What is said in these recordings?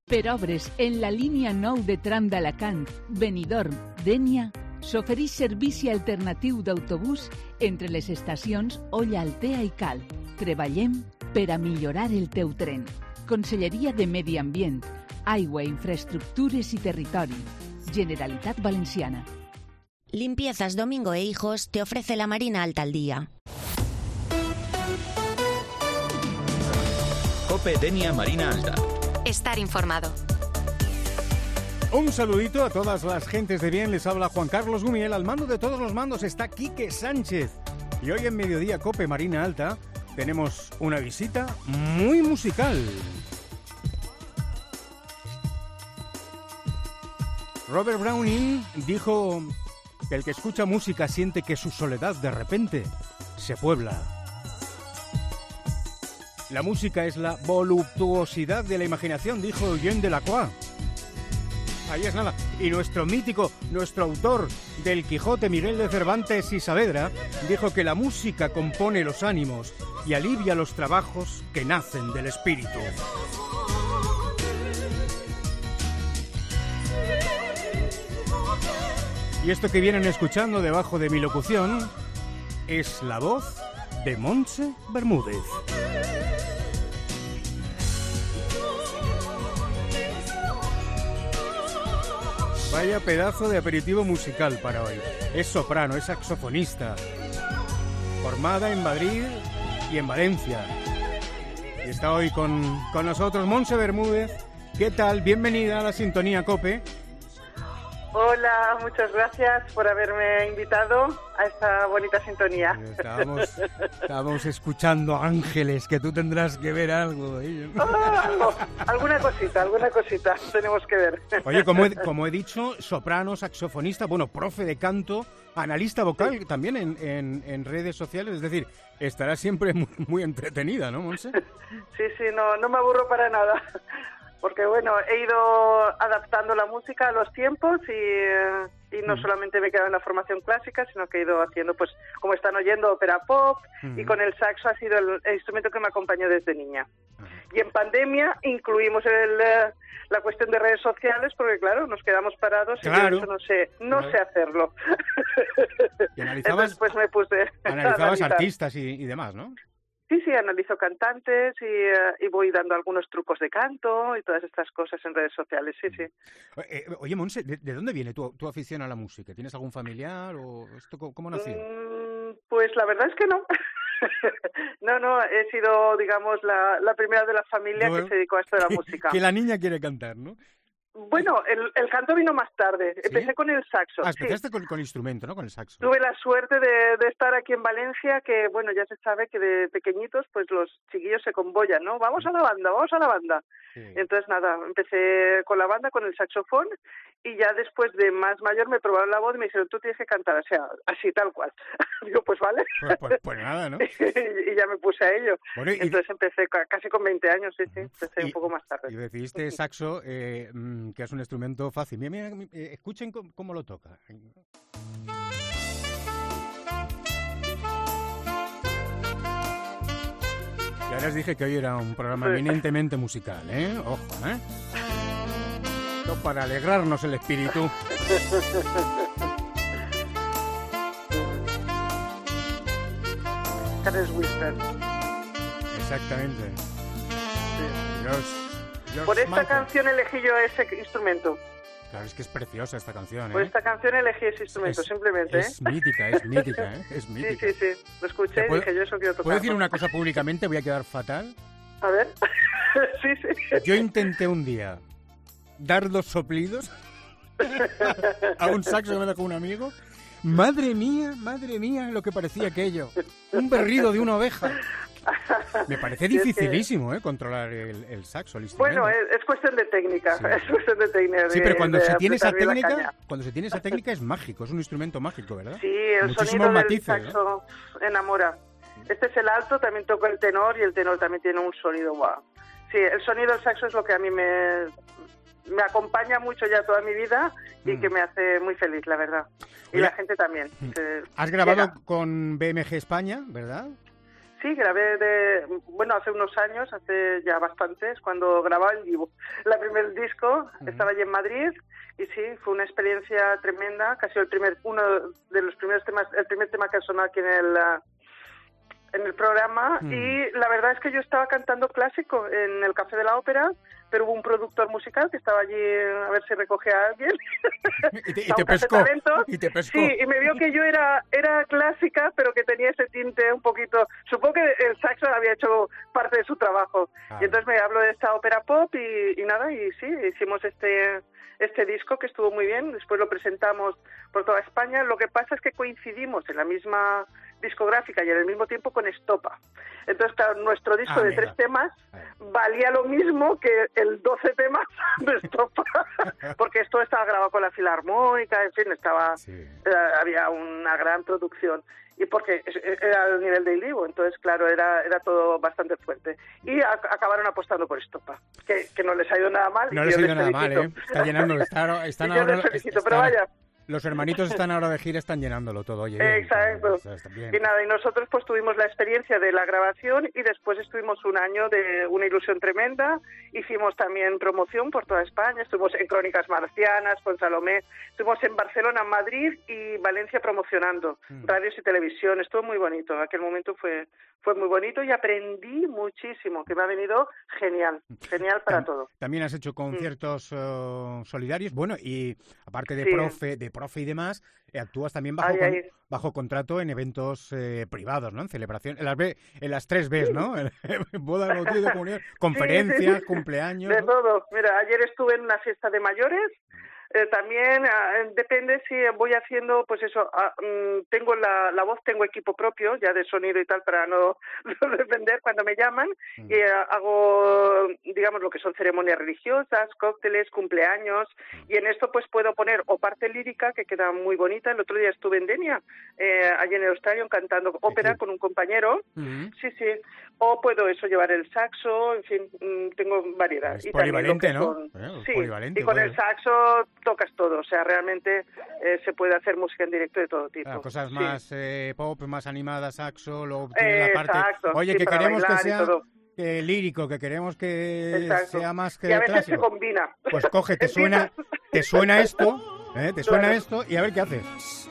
Per obres en la línia 9 de tram d'Alacant, Benidorm, Dénia, s'ofereix servici alternatiu d'autobús entre les estacions Olla Altea i Cal. Treballem per a millorar el teu tren. Conselleria de Medi Ambient, Aigua, Infraestructures y Territori. Generalitat Valenciana. Limpiezas Domingo e Hijos te ofrece la Marina Alta al día. COPE Denia Marina Alta. Estar informado. Un saludito a todas las gentes de bien. Les habla Juan Carlos Gumiel. Al mando de todos los mandos está Quique Sánchez. Y hoy en Mediodía COPE Marina Alta tenemos una visita muy musical. Robert Browning dijo que el que escucha música siente que su soledad de repente se puebla. La música es la voluptuosidad de la imaginación, dijo Eugène Delacroix. Ahí es nada. Y nuestro mítico, nuestro autor del Quijote, Miguel de Cervantes y Saavedra, dijo que la música compone los ánimos y alivia los trabajos que nacen del espíritu. Y esto que vienen escuchando debajo de mi locución es la voz de Montse Bermúdez. Vaya pedazo de aperitivo musical para hoy. Es soprano, es saxofonista, formada en Madrid y en Valencia. Y está hoy con nosotros Montse Bermúdez. ¿Qué tal? Bienvenida a la Sintonía COPE. Hola, muchas gracias por haberme invitado a esta bonita sintonía. Estábamos escuchando Ángeles, que tú tendrás que ver algo. Alguna cosita tenemos que ver. Oye, como he dicho, soprano, saxofonista, bueno, profe de canto, analista vocal también en redes sociales, es decir, estarás siempre muy, muy entretenida, ¿no, Montse? Sí, no me aburro para nada. Porque, bueno, he ido adaptando la música a los tiempos y no solamente me he quedado en la formación clásica, sino que he ido haciendo, pues, como están oyendo, ópera pop, y con el saxo ha sido el instrumento que me acompañó desde niña. Y en pandemia incluimos la cuestión de redes sociales, porque, claro, nos quedamos parados y yo no sé hacerlo. Y analizabas, entonces, pues me puse analizabas artistas y demás, ¿no? Sí, analizo cantantes y voy dando algunos trucos de canto y todas estas cosas en redes sociales, sí. Oye, Montse, ¿de dónde viene tu afición a la música? ¿Tienes algún familiar o esto cómo nació? Pues la verdad es que no. No, he sido, digamos, la primera de la familia que se dedicó a esto de la música. Que la niña quiere cantar, ¿no? Bueno, el canto vino más tarde. ¿Sí? Empecé con el saxo. Empezaste con instrumento, ¿no? Con el saxo. Tuve la suerte de estar aquí en Valencia, que, bueno, ya se sabe que de pequeñitos, pues los chiquillos se convoyan, ¿no? Vamos a la banda. Sí. Entonces, nada, empecé con la banda, con el saxofón, y ya después de más mayor me probaron la voz y me dijeron, tú tienes que cantar, o sea, así, tal cual. Digo, pues vale. Pues nada, ¿no? y ya me puse a ello. Bueno, entonces empecé casi con 20 años, sí, empecé un poco más tarde. Y decidiste saxo, que es un instrumento fácil. Mira, escuchen cómo lo toca. Ya les dije que hoy era un programa eminentemente musical, ¿eh? Ojo, ¿eh? Esto para alegrarnos el espíritu. Carles Whisper. Exactamente. Sí. Por esta canción elegí yo ese instrumento. Claro, es que es preciosa esta canción, ¿eh? Por esta canción elegí ese instrumento, simplemente. Es mítica, ¿eh? Es mítica. Sí. Lo escuché y dije, yo eso quiero tocar. ¿Puedo decir una cosa públicamente? Voy a quedar fatal. A ver. Sí. Yo intenté un día dar 2 soplidos a un saxo que me dejó un amigo. Madre mía, lo que parecía aquello. Un berrido de una oveja. Me parece dificilísimo, controlar el saxo, el instrumento. Bueno, es cuestión de técnica, es cuestión de técnica. Sí, pero cuando se tiene esa técnica es mágico, es un instrumento mágico, ¿verdad? Sí, el sonido del saxo enamora. Este es el alto, también toco el tenor y el tenor también tiene un sonido guau. Sí, el sonido del saxo es lo que a mí me acompaña mucho ya toda mi vida y que me hace muy feliz, la verdad. Y la gente también. Has grabado con BMG España, ¿verdad? Sí, grabé hace unos años, hace ya bastantes, cuando grababa en vivo. El primer disco, estaba allí en Madrid, y sí, fue una experiencia tremenda, casi uno de los primeros temas, el primer tema que ha sonado aquí en el programa, y la verdad es que yo estaba cantando clásico en el Café de la Ópera, pero hubo un productor musical que estaba allí a ver si recogía a alguien. y te pescó. Sí, y me vio que yo era clásica, pero que tenía ese tinte un poquito... Supongo que el saxo había hecho parte de su trabajo. Y entonces me habló de esta ópera pop y nada, y sí, hicimos este disco que estuvo muy bien. Después lo presentamos por toda España. Lo que pasa es que coincidimos en la misma discográfica y en el mismo tiempo con Estopa. Entonces, claro, nuestro disco de 3 temas valía lo mismo que el 12 temas de Estopa, porque esto estaba grabado con la Filarmónica, en fin, había una gran producción, y porque era el nivel de Ilivo, entonces, claro, era todo bastante fuerte. Y acabaron apostando por Estopa, que no les ha ido nada mal. No les ha ido nada mal, ¿eh? Está llenando, están ahora... les felicito, pero vaya... Los hermanitos están ahora de gira, están llenándolo todo, oye. Exacto. Bien. Y nada, y nosotros pues tuvimos la experiencia de la grabación y después estuvimos un año de una ilusión tremenda. Hicimos también promoción por toda España, estuvimos en Crónicas Marcianas con Salomé, estuvimos en Barcelona, Madrid y Valencia promocionando radios y televisión. Estuvo muy bonito, aquel momento fue muy bonito y aprendí muchísimo, que me ha venido genial para todo. También has hecho conciertos solidarios, bueno, y aparte de profe y demás, actúas también bajo contrato en eventos privados, ¿no? En celebración, en las 3 Bs, ¿no? Boda, bautizo, comunión, conferencias, cumpleaños. De todo. Mira, ayer estuve en una fiesta de mayores. También depende si voy haciendo, pues eso, tengo la voz, tengo equipo propio ya de sonido y tal para no depender cuando me llaman, y hago, digamos, lo que son ceremonias religiosas, cócteles, cumpleaños, y en esto pues puedo poner o parte lírica que queda muy bonita. El otro día estuve en Denia, allí en el Eustadio, cantando ópera con un compañero, sí, o puedo llevar el saxo, en fin, tengo variedad. Es polivalente, ¿no? Sí, polivalente, y con el saxo tocas todo, o sea, realmente se puede hacer música en directo de todo tipo. Cosas más pop, más animadas, saxo, luego tienes la parte... Exacto, oye, que queremos que sea lírico, que queremos que sea más que y a veces clásico. se combina. Pues coge, te suena esto, esto, y a ver qué haces.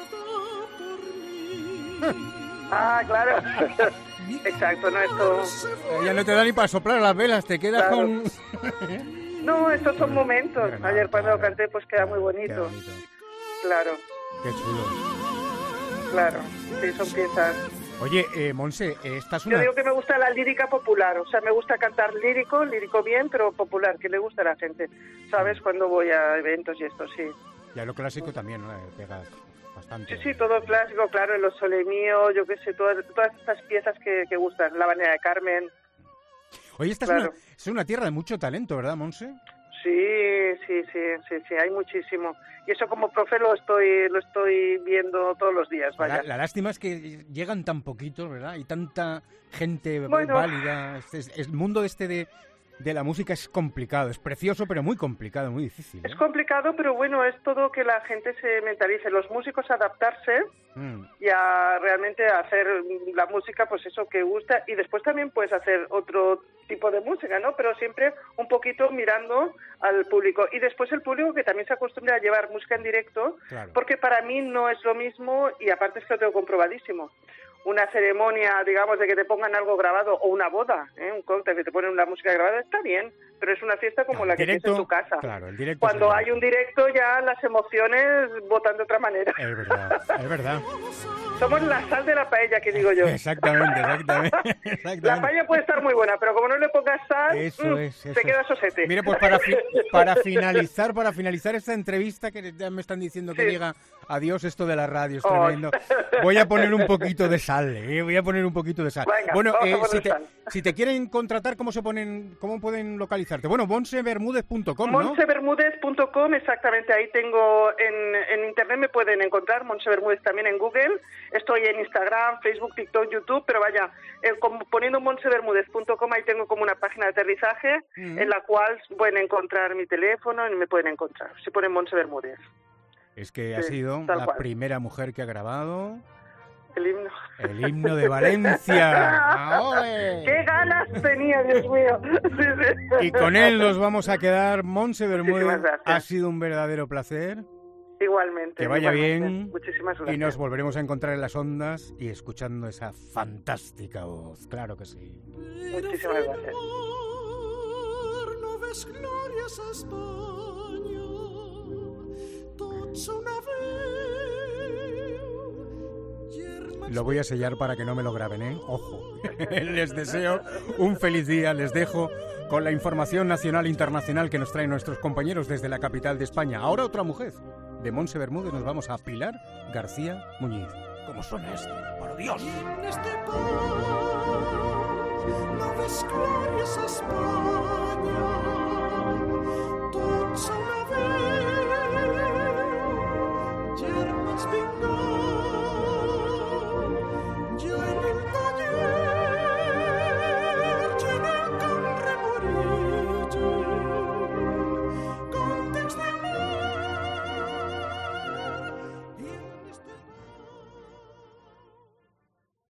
Claro. Exacto, no, esto... Ya no te da ni para soplar las velas, te quedas con... No, estos son momentos. Ayer cuando lo canté, pues queda muy bonito. Queda bonito. Claro. Qué chulo. Claro, sí, son piezas. Oye, Monse, Yo digo que me gusta la lírica popular, o sea, me gusta cantar lírico bien, pero popular, que le gusta a la gente, ¿sabes? Cuando voy a eventos y esto, sí. Y a lo clásico también, ¿no? Pegas bastante. Sí, todo clásico, claro, en los Sole Mío, yo qué sé, todas estas piezas que gustan, La Vanidad de Carmen. Oye, esta es una tierra de mucho talento, ¿verdad, Monse? Sí, hay muchísimo. Y eso como profe lo estoy viendo todos los días, vaya. La lástima es que llegan tan poquitos, ¿verdad? Y tanta gente válida. El mundo de la música es complicado, es precioso, pero muy complicado, muy difícil, ¿eh? Es complicado, pero bueno, es todo que la gente se mentalice, los músicos adaptarse y a realmente hacer la música, pues eso que gusta, y después también puedes hacer otro tipo de música, ¿no? Pero siempre un poquito mirando al público, y después el público que también se acostumbra a llevar música en directo, claro. Porque para mí no es lo mismo, y aparte es que lo tengo comprobadísimo. Una ceremonia, digamos, de que te pongan algo grabado, o una boda, un cóctel que te ponen una música grabada, está bien, pero es una fiesta como la que tienes en tu casa. Claro, el directo. Cuando hay un directo ya las emociones botan de otra manera. Es verdad. Somos la sal de la paella, que digo yo. Exactamente. La paella puede estar muy buena, pero como no le pongas sal, te queda sosete. Mire, pues para finalizar esta entrevista, que ya me están diciendo que llega adiós esto de la radio, es tremendo. Voy a poner un poquito de sal, Venga, bueno, si te quieren contratar, ¿cómo pueden localizarte? Bueno, monsebermudez.com, ¿no? monsebermudez.com, exactamente, ahí tengo en internet me pueden encontrar, Monse Bermúdez también en Google, estoy en Instagram, Facebook, TikTok, YouTube, pero vaya, poniendo monsebermudez.com ahí tengo como una página de aterrizaje en la cual pueden encontrar mi teléfono y me pueden encontrar, si ponen Monse Bermúdez. Es que ha sido la primera mujer que ha grabado El himno de Valencia. ¡Ole! ¡Qué ganas tenía, Dios mío! Sí, sí. Y con él nos vamos a quedar. Montse Bermúdez, Muchísimas gracias. ha sido un verdadero placer. Igualmente. Que vaya igualmente. bien. Muchísimas gracias. Y nos volveremos a encontrar en las ondas y escuchando esa fantástica voz. Claro que sí. Muchísimas gracias. No ves glòries a Espanya, tots a una veu. Lo voy a sellar para que no me lo graben, ¿eh? Ojo. Les deseo un feliz día. Les dejo con la información nacional e internacional que nos traen nuestros compañeros desde la capital de España. Ahora otra mujer. De Montse Bermúdez nos vamos a Pilar García Muñiz. ¿Cómo suena esto? ¡Por Dios! En este país no ves glòries a Espanya.